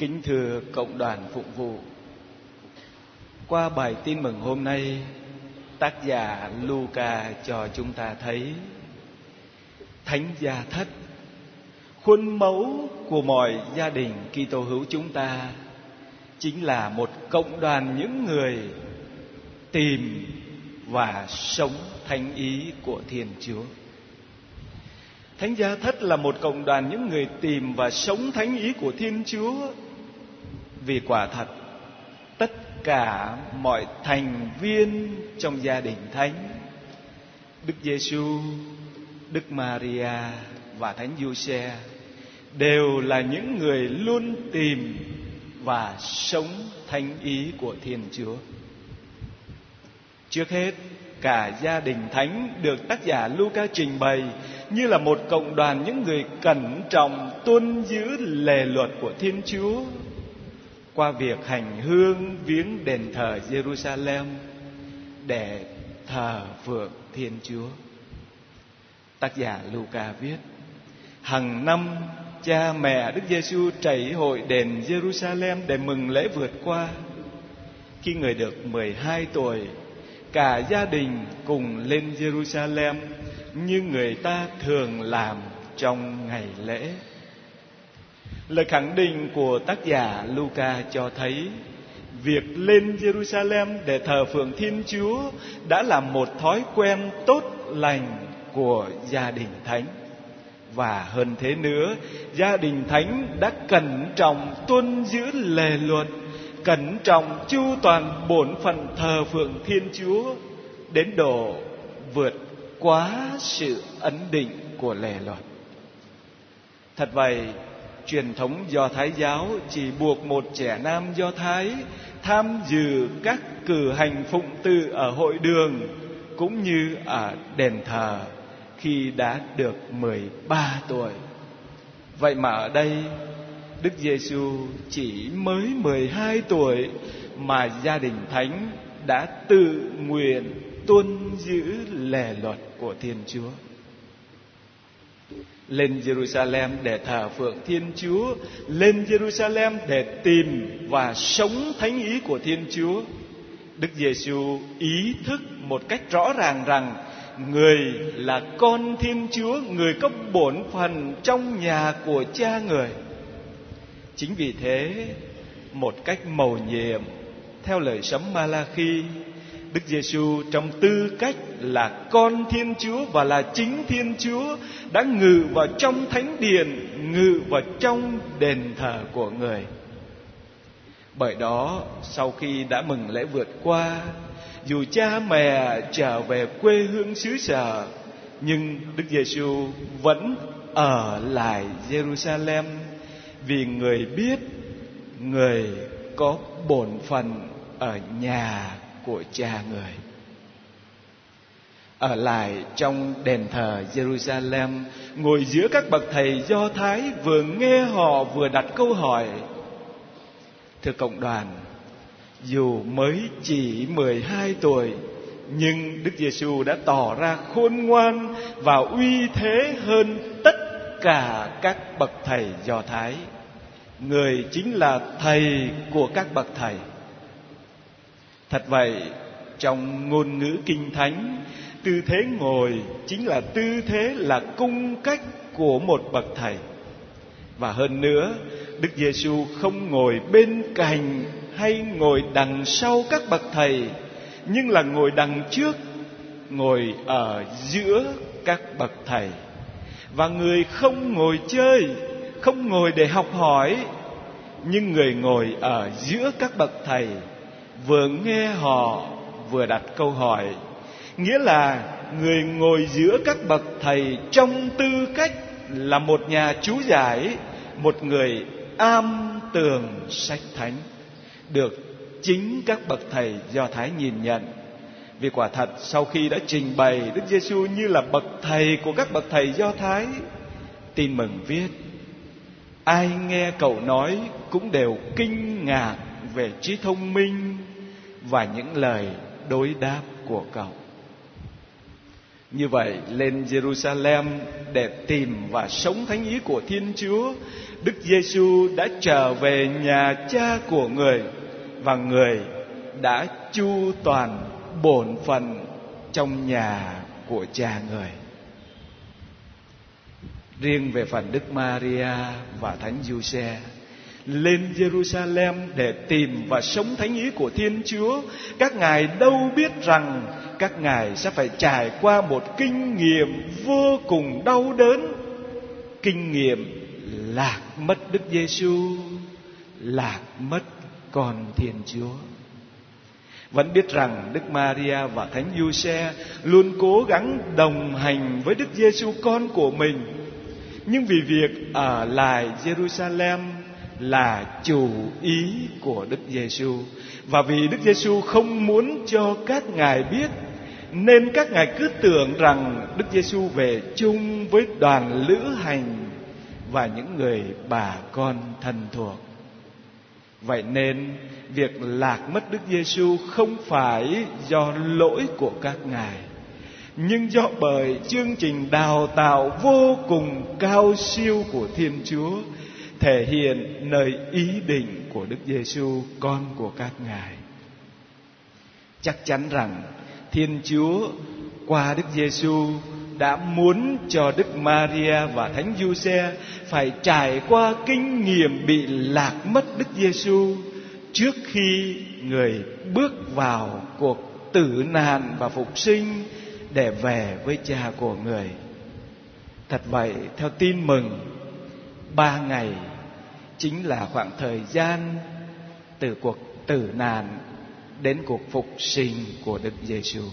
Kính thưa cộng đoàn phụng vụ, qua bài tin mừng hôm nay, tác giả Luca cho chúng ta thấy Thánh Gia Thất, khuôn mẫu của mọi gia đình Kitô hữu chúng ta, chính là một cộng đoàn những người tìm và sống thánh ý của Thiên Chúa. Thánh Gia Thất là một cộng đoàn những người tìm và sống thánh ý của Thiên Chúa. Vì quả thật, tất cả mọi thành viên trong gia đình thánh, Đức Giêsu, Đức Maria và Thánh Giuse đều là những người luôn tìm và sống thánh ý của Thiên Chúa. Trước hết, cả gia đình thánh được tác giả Luca trình bày như là một cộng đoàn những người cẩn trọng tuân giữ lề luật của Thiên Chúa qua việc hành hương viếng đền thờ Jerusalem để thờ phượng Thiên Chúa. Tác giả Luca viết: hàng năm cha mẹ Đức Giêsu trảy hội đền Jerusalem để mừng lễ vượt qua. Khi người được 12 tuổi, cả gia đình cùng lên Jerusalem như người ta thường làm trong ngày lễ. Lời khẳng định của tác giả Luca cho thấy việc lên Jerusalem để thờ phượng Thiên Chúa đã là một thói quen tốt lành của gia đình thánh. Và hơn thế nữa, gia đình thánh đã cẩn trọng tuân giữ lề luật, cẩn trọng chu toàn bổn phận thờ phượng Thiên Chúa đến độ vượt quá sự ấn định của lề luật. Thật vậy, truyền thống Do Thái giáo chỉ buộc một trẻ nam Do Thái tham dự các cử hành phụng tự ở hội đường cũng như ở đền thờ khi đã được 13 tuổi. Vậy mà ở đây, Đức Giêsu chỉ mới 12 tuổi mà gia đình thánh đã tự nguyện tuân giữ lề luật của Thiên Chúa. Lên Jerusalem để thờ phượng Thiên Chúa, lên Jerusalem để tìm và sống thánh ý của Thiên Chúa. Đức Giêsu ý thức một cách rõ ràng rằng người là con Thiên Chúa, người có bổn phận trong nhà của cha người. Chính vì thế, một cách mầu nhiệm, theo lời sấm Ma-la-khi, Đức Giêsu trong tư cách là con Thiên Chúa và là chính Thiên Chúa đã ngự vào trong thánh điện, ngự vào trong đền thờ của người. Bởi đó, sau khi đã mừng lễ vượt qua, dù cha mẹ trở về quê hương xứ sở, nhưng Đức Giêsu vẫn ở lại Jerusalem vì người biết người có bổn phận ở nhà của cha người. Ở lại trong đền thờ Jerusalem, ngồi giữa các bậc thầy Do Thái, vừa nghe họ vừa đặt câu hỏi. Thưa cộng đoàn, dù mới chỉ 12 tuổi, nhưng Đức Giêsu đã tỏ ra khôn ngoan và uy thế hơn tất cả các bậc thầy Do Thái. Người chính là thầy của các bậc thầy. Thật vậy, trong ngôn ngữ Kinh Thánh, tư thế ngồi chính là tư thế, là cung cách của một bậc thầy. Và hơn nữa, Đức Giêsu không ngồi bên cạnh hay ngồi đằng sau các bậc thầy, nhưng là ngồi đằng trước, ngồi ở giữa các bậc thầy. Và người không ngồi chơi, không ngồi để học hỏi, nhưng người ngồi ở giữa các bậc thầy, vừa nghe họ vừa đặt câu hỏi. Nghĩa là người ngồi giữa các bậc thầy trong tư cách là một nhà chú giải, một người am tường sách thánh, được chính các bậc thầy Do Thái nhìn nhận. Vì quả thật, sau khi đã trình bày Đức Giêsu như là bậc thầy của các bậc thầy Do Thái, Tin Mừng viết: ai nghe cậu nói cũng đều kinh ngạc về trí thông minh và những lời đối đáp của cậu. Như vậy, lên Jerusalem để tìm và sống thánh ý của Thiên Chúa, Đức Giêsu đã trở về nhà Cha của Người, và Người đã chu toàn bổn phận trong nhà của Cha Người. Riêng về phần Đức Maria và Thánh Giuse, lên Jerusalem để tìm và sống thánh ý của Thiên Chúa, các ngài đâu biết rằng các ngài sẽ phải trải qua một kinh nghiệm vô cùng đau đớn, kinh nghiệm lạc mất Đức Giêsu, lạc mất con Thiên Chúa. Vẫn biết rằng Đức Maria và Thánh Giuse luôn cố gắng đồng hành với Đức Giêsu con của mình, nhưng vì việc ở lại Jerusalem là chủ ý của Đức Giêsu, và vì Đức Giêsu không muốn cho các ngài biết, nên các ngài cứ tưởng rằng Đức Giêsu về chung với đoàn lữ hành và những người bà con thân thuộc. Vậy nên việc lạc mất Đức Giêsu không phải do lỗi của các ngài, nhưng do bởi chương trình đào tạo vô cùng cao siêu của Thiên Chúa, thể hiện nơi ý định của Đức Giêsu con của các ngài. Chắc chắn rằng Thiên Chúa qua Đức Giêsu đã muốn cho Đức Maria và Thánh Giuse phải trải qua kinh nghiệm bị lạc mất Đức Giêsu trước khi Người bước vào cuộc tử nạn và phục sinh để về với Cha của Người. Thật vậy, theo tin mừng, 3 ngày chính là khoảng thời gian từ cuộc tử nạn đến cuộc phục sinh của Đức Giêsu.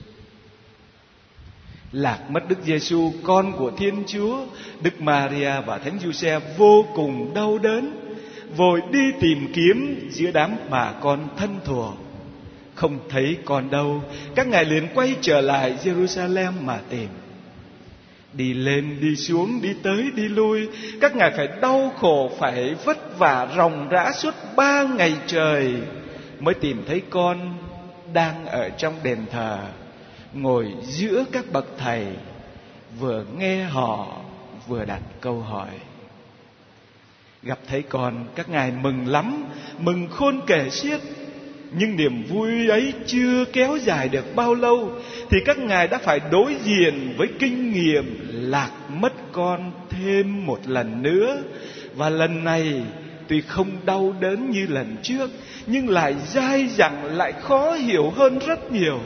Lạc mất Đức Giêsu con của Thiên Chúa, Đức Maria và Thánh Giuse vô cùng đau đớn, vội đi tìm kiếm giữa đám bà con thân thuộc. Không thấy con đâu, các ngài liền quay trở lại Jerusalem mà tìm. Đi lên đi xuống, đi tới đi lui, các ngài phải đau khổ, phải vất vả ròng rã suốt 3 ngày trời mới tìm thấy con đang ở trong đền thờ, ngồi giữa các bậc thầy, vừa nghe họ vừa đặt câu hỏi. Gặp thấy con, các ngài mừng lắm, mừng khôn kể xiết. Nhưng niềm vui ấy chưa kéo dài được bao lâu thì các ngài đã phải đối diện với kinh nghiệm lạc mất con thêm một lần nữa. Và lần này tuy không đau đớn như lần trước, nhưng lại dai dẳng, lại khó hiểu hơn rất nhiều.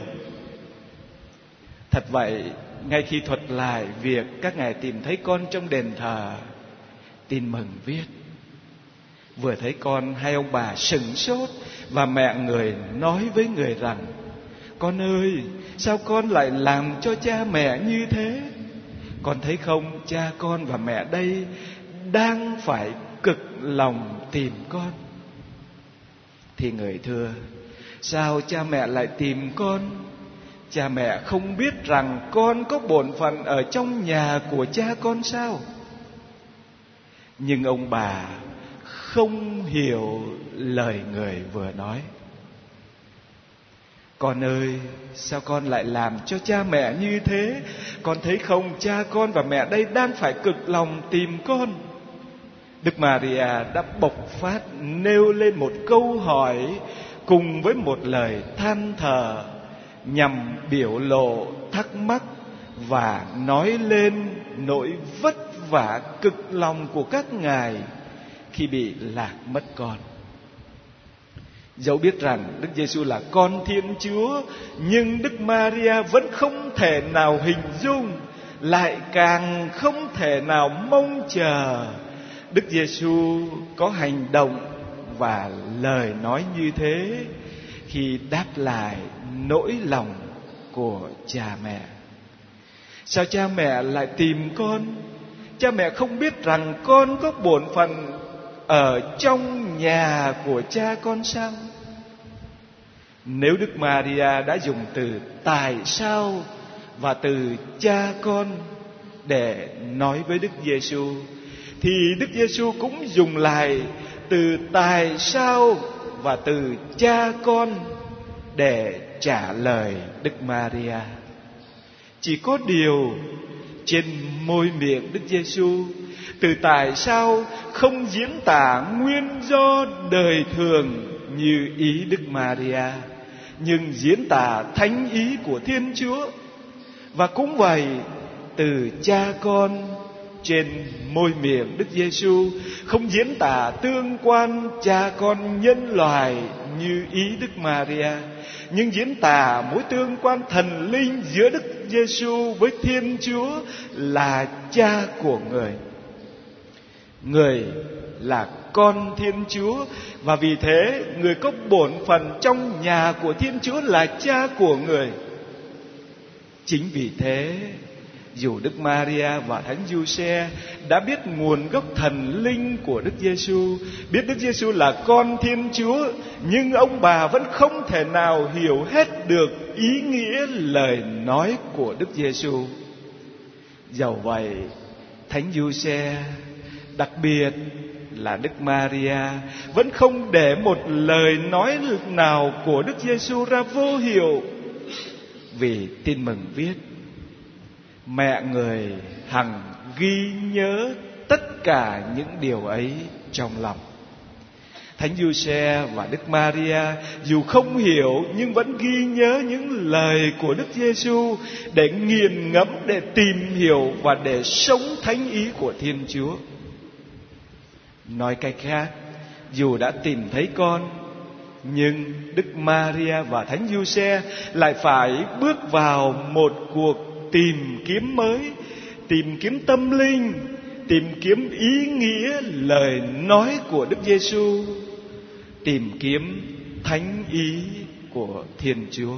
Thật vậy, ngay khi thuật lại việc các ngài tìm thấy con trong đền thờ, tin mừng viết: vừa thấy con, hai ông bà sửng sốt, và mẹ Người nói với Người rằng: con ơi, sao con lại làm cho cha mẹ như thế? Con thấy không, cha con và mẹ đây đang phải cực lòng tìm con. Thì Người thưa: sao cha mẹ lại tìm con? Cha mẹ không biết rằng con có bổn phận ở trong nhà của cha con sao? Nhưng ông bà không hiểu lời Người vừa nói. Con ơi, sao con lại làm cho cha mẹ như thế? Con thấy không, cha con và mẹ đây đang phải cực lòng tìm con. Đức Maria đã bộc phát nêu lên một câu hỏi cùng với một lời than thở, nhằm biểu lộ thắc mắc và nói lên nỗi vất vả cực lòng của các ngài khi bị lạc mất con. Dẫu biết rằng Đức Giêsu là con Thiên Chúa, nhưng Đức Maria vẫn không thể nào hình dung, lại càng không thể nào mong chờ Đức Giêsu có hành động và lời nói như thế khi đáp lại nỗi lòng của cha mẹ. Sao cha mẹ lại tìm con? Cha mẹ không biết rằng con có bổn phận ở trong nhà của cha con sao? Nếu Đức Maria đã dùng từ tại sao và từ cha con để nói với Đức Giêsu, thì Đức Giêsu cũng dùng lại từ tại sao và từ cha con để trả lời Đức Maria. Chỉ có điều trên môi miệng Đức Giêsu từ tại sao không diễn tả nguyên do đời thường như ý Đức Maria, nhưng diễn tả thánh ý của Thiên Chúa. Và cũng vậy, từ cha con trên môi miệng Đức Giêsu không diễn tả tương quan cha con nhân loại như ý Đức Maria, nhưng diễn tả mối tương quan thần linh giữa Đức Giêsu với Thiên Chúa là cha của người. Người là con Thiên Chúa, và vì thế người có bổn phận trong nhà của Thiên Chúa là cha của người. Chính vì thế, dù Đức Maria và Thánh Giuse đã biết nguồn gốc thần linh của Đức Giêsu, biết Đức Giêsu là con Thiên Chúa, nhưng ông bà vẫn không thể nào hiểu hết được ý nghĩa lời nói của Đức Giêsu. Dẫu vậy, Thánh Giuse, đặc biệt là Đức Maria, vẫn không để một lời nói nào của Đức Giêsu ra vô hiệu. Vì Tin Mừng viết: mẹ người hằng ghi nhớ tất cả những điều ấy trong lòng. Thánh Giuse và Đức Maria dù không hiểu nhưng vẫn ghi nhớ những lời của Đức Giêsu để nghiền ngẫm, để tìm hiểu và để sống thánh ý của Thiên Chúa. Nói cách khác, dù đã tìm thấy con, nhưng Đức Maria và Thánh Giuse lại phải bước vào một cuộc tìm kiếm mới, tìm kiếm tâm linh, tìm kiếm ý nghĩa lời nói của Đức Giêsu, tìm kiếm thánh ý của Thiên Chúa.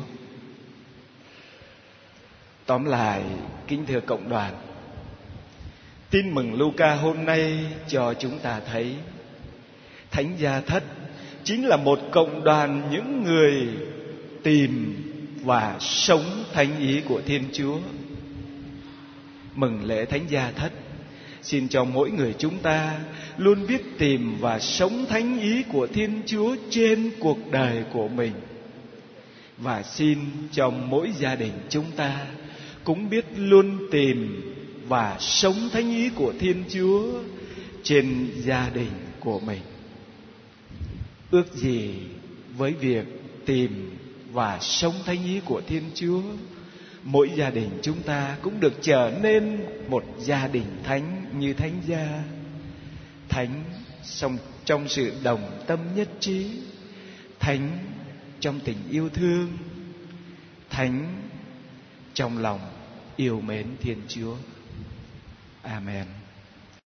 Tóm lại, kính thưa cộng đoàn, Tin Mừng Luca hôm nay cho chúng ta thấy Thánh Gia Thất chính là một cộng đoàn những người tìm và sống thánh ý của Thiên Chúa. Mừng lễ Thánh Gia Thất xin cho mỗi người chúng ta luôn biết tìm và sống thánh ý của Thiên Chúa trên cuộc đời của mình. Và xin cho mỗi gia đình chúng ta cũng biết luôn tìm và sống thánh ý của Thiên Chúa trên gia đình của mình. Ước gì với việc tìm và sống thánh ý của Thiên Chúa, mỗi gia đình chúng ta cũng được trở nên một gia đình thánh như Thánh Gia. Thánh trong sự đồng tâm nhất trí, thánh trong tình yêu thương, thánh trong lòng yêu mến Thiên Chúa. Amen.